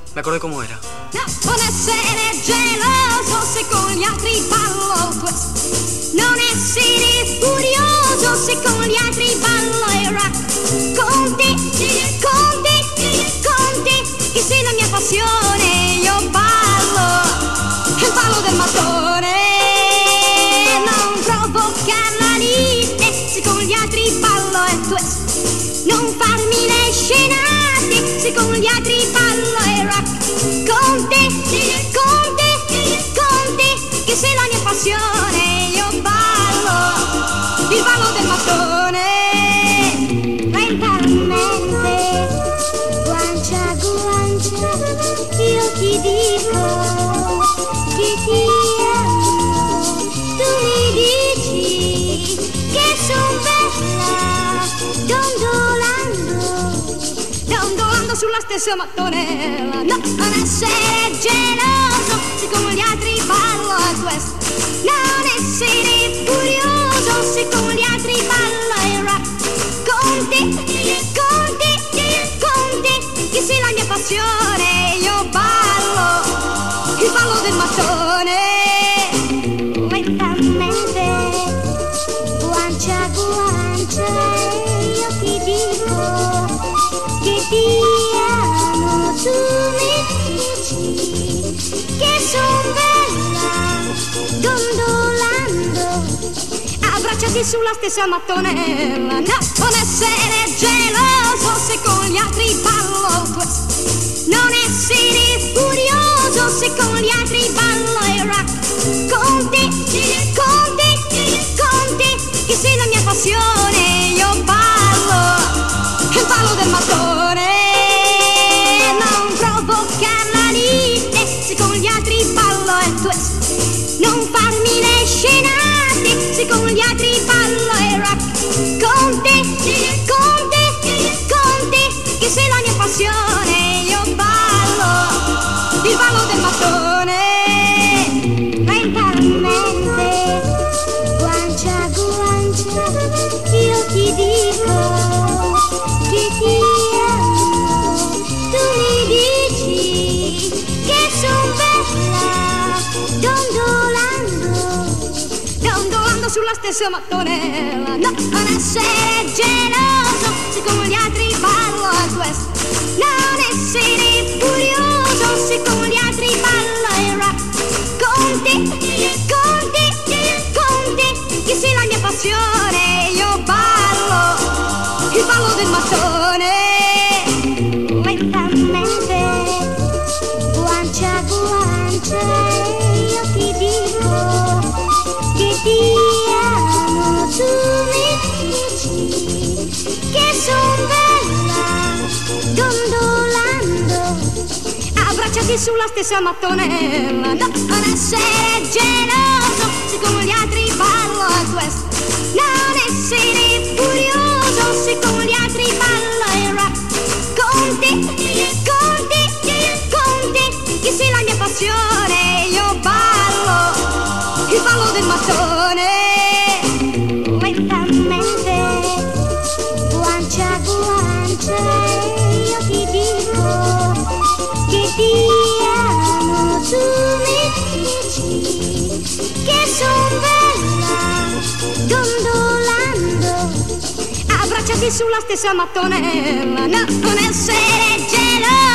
Me acordé cómo era. Non essere geloso se con gli altri ballo twist. Non essere furioso se con gli altri ballo il rock. Con te, che sei la mia passione. Io ballo, il ballo del mattone. Non provocare la lite se con gli altri ballo il twist. Non farmi le scenate se con gli altri ballo il rock. Con te, che sei la mia passione. Io ballo, il ballo del mattone. Lentamente, guancia a guancia, io ti dico che ti amo. Tu mi dici che son bella, dondolando sulla stessa mattonella. No, non essere geloso se con gli altri ballo a twist. Non essere furioso se con gli altri ballo il rock. Con te, che sei la mia passione. Io ballo, il ballo del mattone. Lentamente, guancia a guancia, io ti dico che ti amo. Tu mi dici che son bella, dondolando, abbracciati sulla stessa mattonella. No, non essere geloso se con gli altri ballo twist. Non essere furioso se con gli altri ballo il rock. Con te, che sei la mia passione. Io ballo, il ballo del mattone. Non provocare la lite se con gli altri ballo il twist. Non farmi le scenate se con gli altri ballo il rock. Con te, che sei la mia passione. Io ballo, il ballo del mattone. Lentamente, guancia a guancia, io ti dico che ti amo. Tu mi dici che son bella, dondolando sulla stessa mattonella. No, non essere geloso se con gli altri ballo a twist. Non essere furioso se con gli altri ballo il rock. Con te, che sei la mia passione. Io ballo, il ballo del mattone. Lentamente, guancia a guancia, io ti dico che ti amo. Tu mi dici che son bella, dondolando, abbracciati sulla stessa mattonella. No, non essere geloso se con gli altri ballo a twist. Non essere furioso se con gli altri ballo il rock. Con te, che sei la mia passione. Io ballo, il ballo del mattone. Lentamente, guancia a guancia, io ti dico che ti amo. Tu mi dici che son bella, dondolando, abbracciati sulla stessa mattonella. No, non essere geloso